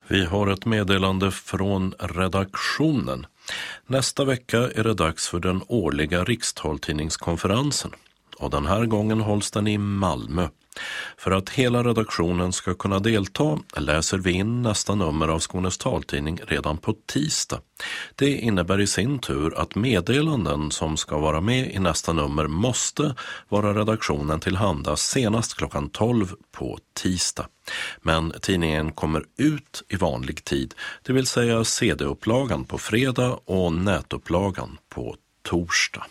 Vi har ett meddelande från redaktionen. Nästa vecka är det dags för den årliga rikstaltidningskonferensen. Och den här gången hålls den i Malmö. För att hela redaktionen ska kunna delta läser vi in nästa nummer av Skånes taltidning redan på tisdag. Det innebär i sin tur att meddelanden som ska vara med i nästa nummer måste vara redaktionen tillhanda senast klockan 12 på tisdag. Men tidningen kommer ut i vanlig tid, det vill säga CD-upplagan på fredag och nätupplagan på torsdag.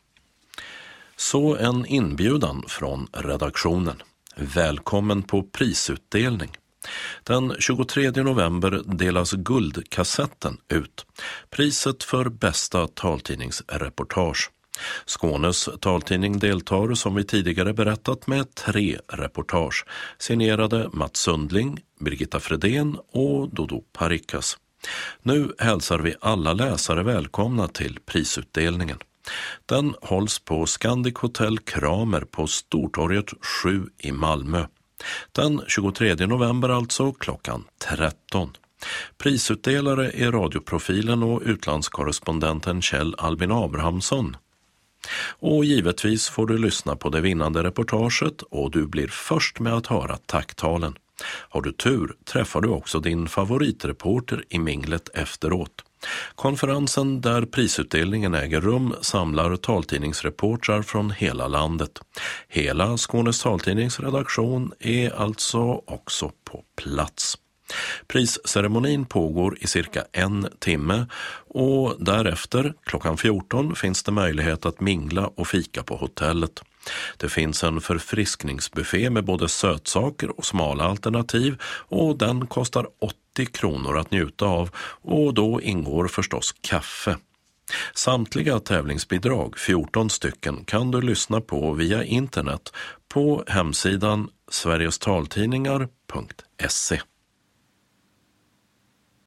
Så en inbjudan från redaktionen. Välkommen på prisutdelning. Den 23 november delas guldkassetten ut. Priset för bästa taltidningsreportage. Skånes taltidning deltar som vi tidigare berättat med 3 reportage. Signerade Mats Sundling, Birgitta Fredén och Dodo Parikas. Nu hälsar vi alla läsare välkomna till prisutdelningen. Den hålls på Scandic Hotel Kramer på Stortorget 7 i Malmö. Den 23 november alltså klockan 13. Prisutdelare är radioprofilen och utlandskorrespondenten Kjell Albin Abrahamsson. Och givetvis får du lyssna på det vinnande reportaget och du blir först med att höra tacktalen. Har du tur träffar du också din favoritreporter i minglet efteråt. Konferensen där prisutdelningen äger rum samlar taltidningsreportrar från hela landet. Hela Skånes taltidningsredaktion är alltså också på plats. Prisceremonin pågår i cirka 1 timme och därefter klockan 14 finns det möjlighet att mingla och fika på hotellet. Det finns en förfriskningsbuffé med både sötsaker och smala alternativ och den kostar 80 kronor att njuta av och då ingår förstås kaffe. Samtliga tävlingsbidrag, 14 stycken, kan du lyssna på via internet på hemsidan sverigestaltidningar.se.